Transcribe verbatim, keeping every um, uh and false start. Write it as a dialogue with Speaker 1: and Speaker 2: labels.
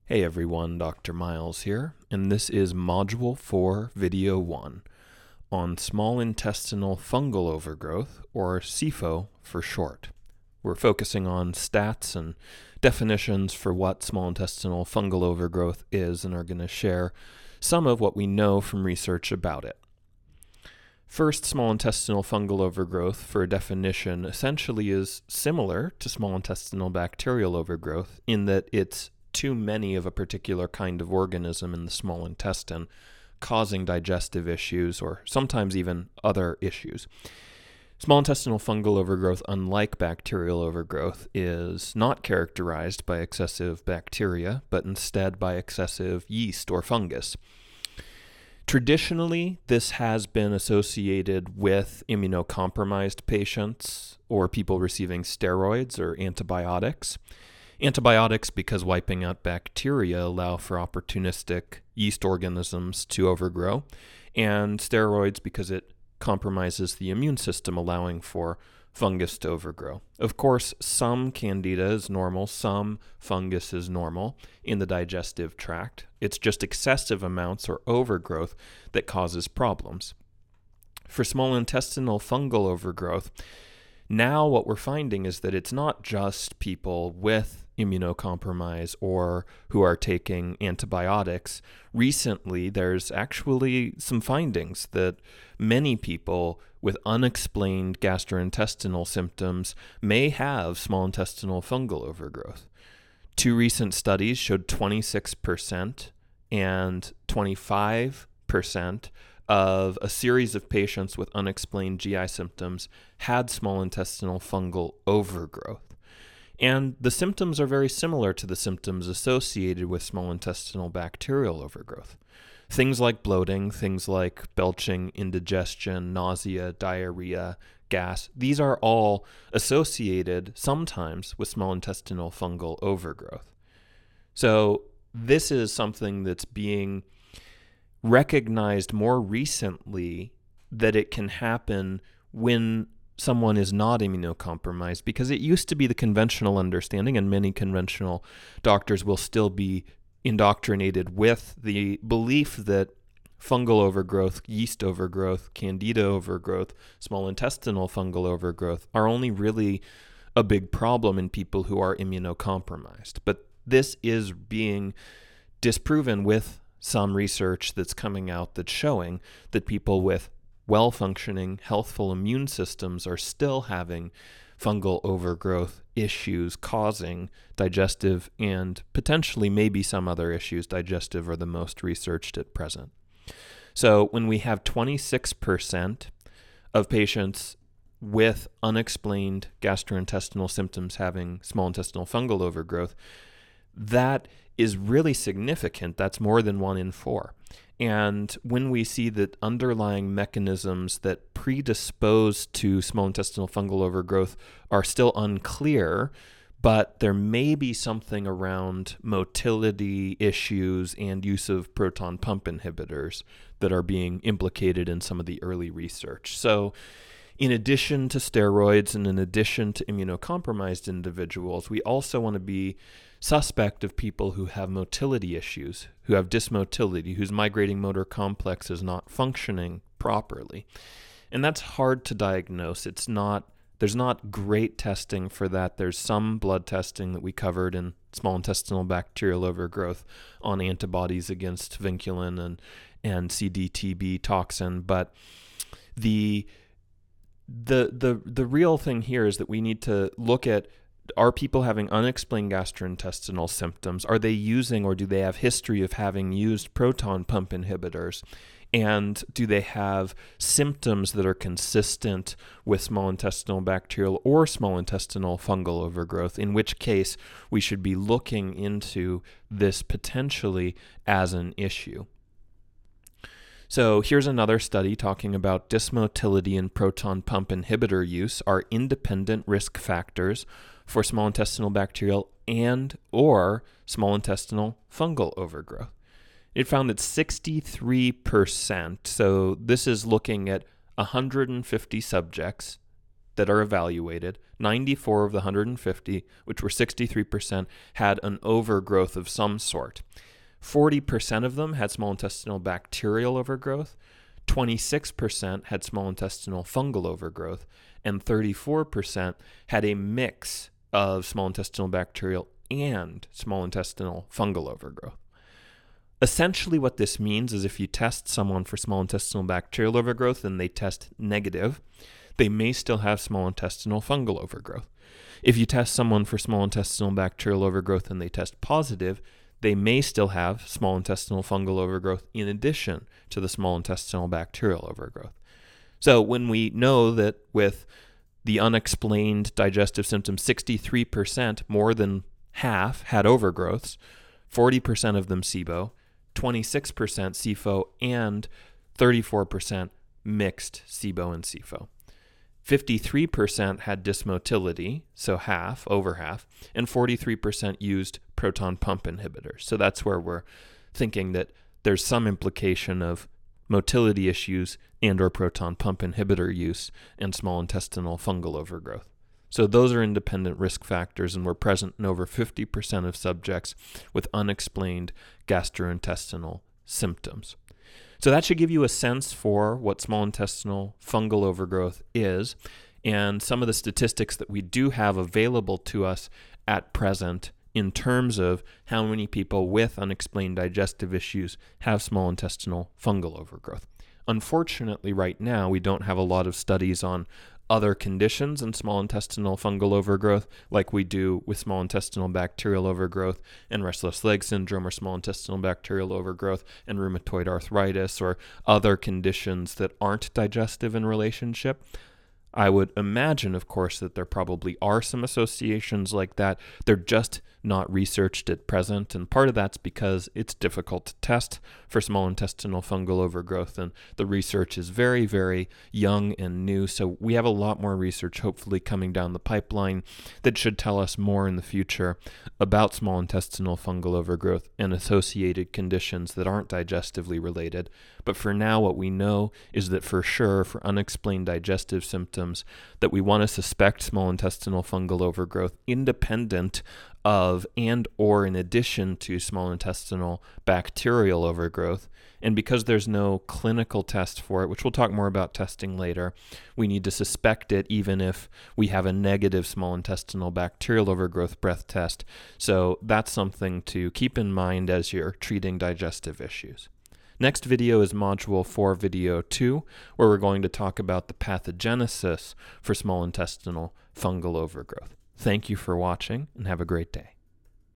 Speaker 1: Hey everyone, Doctor Miles here, and this is Module four, Video one, on small intestinal fungal overgrowth, or S I F O for short. We're focusing on stats and definitions for what small intestinal fungal overgrowth is, and are going to share some of what we know from research about it. First, small intestinal fungal overgrowth, for a definition, essentially is similar to small intestinal bacterial overgrowth in that it's too many of a particular kind of organism in the small intestine, causing digestive issues or sometimes even other issues. Small intestinal fungal overgrowth, unlike bacterial overgrowth, is not characterized by excessive bacteria, but instead by excessive yeast or fungus. Traditionally, this has been associated with immunocompromised patients or people receiving steroids or antibiotics. Antibiotics because wiping out bacteria allow for opportunistic yeast organisms to overgrow, and steroids because it compromises the immune system, allowing for fungus to overgrow. Of course, some candida is normal, some fungus is normal in the digestive tract. It's just excessive amounts or overgrowth that causes problems. For small intestinal fungal overgrowth, now what we're finding is that it's not just people with immunocompromise or who are taking antibiotics. Recently, there's actually some findings that many people with unexplained gastrointestinal symptoms may have small intestinal fungal overgrowth. Two recent studies showed twenty-six percent and twenty-five percent of a series of patients with unexplained G I symptoms had small intestinal fungal overgrowth. And the symptoms are very similar to the symptoms associated with small intestinal bacterial overgrowth. Things like bloating, things like belching, indigestion, nausea, diarrhea, gas, these are all associated sometimes with small intestinal fungal overgrowth. So this is something that's being recognized more recently, that it can happen when someone is not immunocompromised, because it used to be the conventional understanding, and many conventional doctors will still be indoctrinated with the belief that fungal overgrowth, yeast overgrowth, candida overgrowth, small intestinal fungal overgrowth are only really a big problem in people who are immunocompromised. But this is being disproven with some research that's coming out that's showing that people with well-functioning, healthful immune systems are still having fungal overgrowth issues causing digestive and potentially maybe some other issues. Digestive are the most researched at present. So when we have twenty-six percent of patients with unexplained gastrointestinal symptoms having small intestinal fungal overgrowth, that is really significant. That's more than one in four. And when we see that underlying mechanisms that predispose to small intestinal fungal overgrowth are still unclear, but there may be something around motility issues and use of proton pump inhibitors that are being implicated in some of the early research. So in addition to steroids and in addition to immunocompromised individuals, we also want to be suspect of people who have motility issues, who have dysmotility, whose migrating motor complex is not functioning properly. And that's hard to diagnose. It's not, there's not great testing for that. There's some blood testing that we covered in small intestinal bacterial overgrowth on antibodies against vinculin and, and C D T B toxin, but the The, the the real thing here is that we need to look at, are people having unexplained gastrointestinal symptoms? Are they using, or do they have history of having used proton pump inhibitors? And do they have symptoms that are consistent with small intestinal bacterial or small intestinal fungal overgrowth, in which case we should be looking into this potentially as an issue. So here's another study talking about dysmotility and proton pump inhibitor use are independent risk factors for small intestinal bacterial and or small intestinal fungal overgrowth. It found that sixty-three percent, so this is looking at one hundred fifty subjects that are evaluated, ninety-four of the one hundred fifty, which were sixty-three percent, had an overgrowth of some sort. forty percent of them had small intestinal bacterial overgrowth, twenty-six percent had small intestinal fungal overgrowth, and thirty-four percent had a mix of small intestinal bacterial and small intestinal fungal overgrowth. Essentially what this means is if you test someone for small intestinal bacterial overgrowth and they test negative, they may still have small intestinal fungal overgrowth. If you test someone for small intestinal bacterial overgrowth and they test positive, they may still have small intestinal fungal overgrowth in addition to the small intestinal bacterial overgrowth. So when we know that with the unexplained digestive symptoms, sixty-three percent, more than half, had overgrowths, forty percent of them SIBO, twenty-six percent S I F O, and thirty-four percent mixed SIBO and S I F O. fifty-three percent had dysmotility, so half, over half, and forty-three percent used proton pump inhibitors. So that's where we're thinking that there's some implication of motility issues and or proton pump inhibitor use and small intestinal fungal overgrowth. So those are independent risk factors and were present in over fifty percent of subjects with unexplained gastrointestinal symptoms. So that should give you a sense for what small intestinal fungal overgrowth is and some of the statistics that we do have available to us at present in terms of how many people with unexplained digestive issues have small intestinal fungal overgrowth. Unfortunately, right now, we don't have a lot of studies on other conditions in small intestinal fungal overgrowth like we do with small intestinal bacterial overgrowth and restless leg syndrome, or small intestinal bacterial overgrowth and rheumatoid arthritis, or other conditions that aren't digestive in relationship. I would imagine, of course, that there probably are some associations like that. They're just not researched at present, and part of that's because it's difficult to test for small intestinal fungal overgrowth, and the research is very, very young and new, so we have a lot more research hopefully coming down the pipeline that should tell us more in the future about small intestinal fungal overgrowth and associated conditions that aren't digestively related. But for now, what we know is that for sure, for unexplained digestive symptoms, that we want to suspect small intestinal fungal overgrowth independent of and or in addition to small intestinal bacterial overgrowth. And because there's no clinical test for it, which we'll talk more about testing later, we need to suspect it even if we have a negative small intestinal bacterial overgrowth breath test. So that's something to keep in mind as you're treating digestive issues. Next video is Module four, Video two, where we're going to talk about the pathogenesis for small intestinal fungal overgrowth. Thank you for watching, and have a great day.